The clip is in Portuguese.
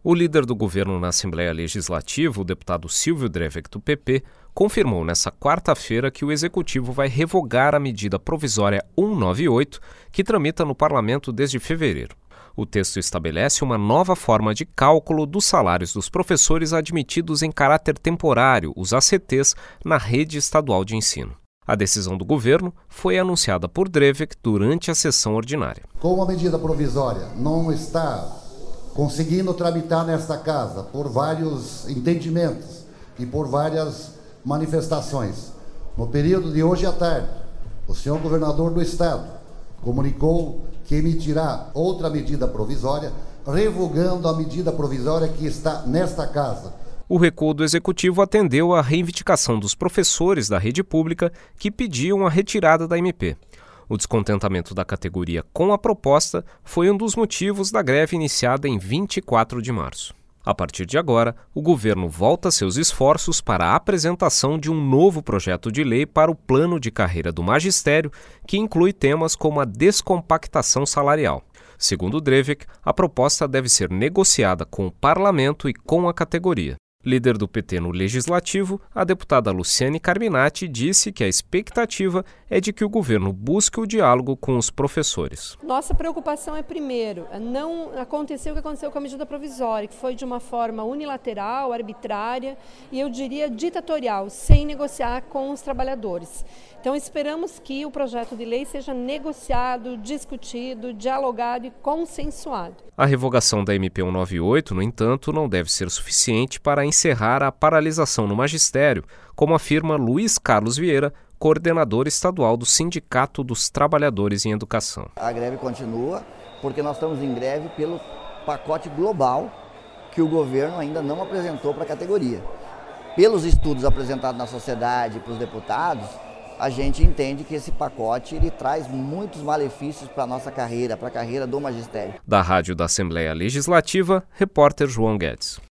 O líder do governo na Assembleia Legislativa, o deputado Silvio Drevek, do PP, confirmou nesta quarta-feira que o Executivo vai revogar a medida provisória 198, que tramita no Parlamento desde fevereiro. O texto estabelece uma nova forma de cálculo dos salários dos professores admitidos em caráter temporário, os ACTs, na rede estadual de ensino. A decisão do governo foi anunciada por Drevek durante a sessão ordinária. Como a medida provisória não está conseguindo tramitar nesta casa por vários entendimentos e por várias manifestações, no período de hoje à tarde, o senhor governador do estado comunicou que emitirá outra medida provisória, revogando a medida provisória que está nesta casa. O recuo do Executivo atendeu à reivindicação dos professores da rede pública que pediam a retirada da MP. O descontentamento da categoria com a proposta foi um dos motivos da greve iniciada em 24 de março. A partir de agora, o governo volta seus esforços para a apresentação de um novo projeto de lei para o plano de carreira do magistério, que inclui temas como a descompactação salarial. Segundo Drevek, a proposta deve ser negociada com o parlamento e com a categoria. Líder do PT no Legislativo, a deputada Luciane Carminati disse que a expectativa é de que o governo busque o diálogo com os professores. Nossa preocupação é, primeiro, não acontecer o que aconteceu com a medida provisória, que foi de uma forma unilateral, arbitrária e, eu diria, ditatorial, sem negociar com os trabalhadores. Então, esperamos que o projeto de lei seja negociado, discutido, dialogado e consensuado. A revogação da MP 198, no entanto, não deve ser suficiente para encerrar a paralisação no magistério, como afirma Luiz Carlos Vieira, coordenador estadual do Sindicato dos Trabalhadores em Educação. A greve continua porque nós estamos em greve pelo pacote global que o governo ainda não apresentou para a categoria. Pelos estudos apresentados na sociedade para os deputados, a gente entende que esse pacote ele traz muitos malefícios para a nossa carreira, para a carreira do magistério. Da Rádio da Assembleia Legislativa, repórter João Guedes.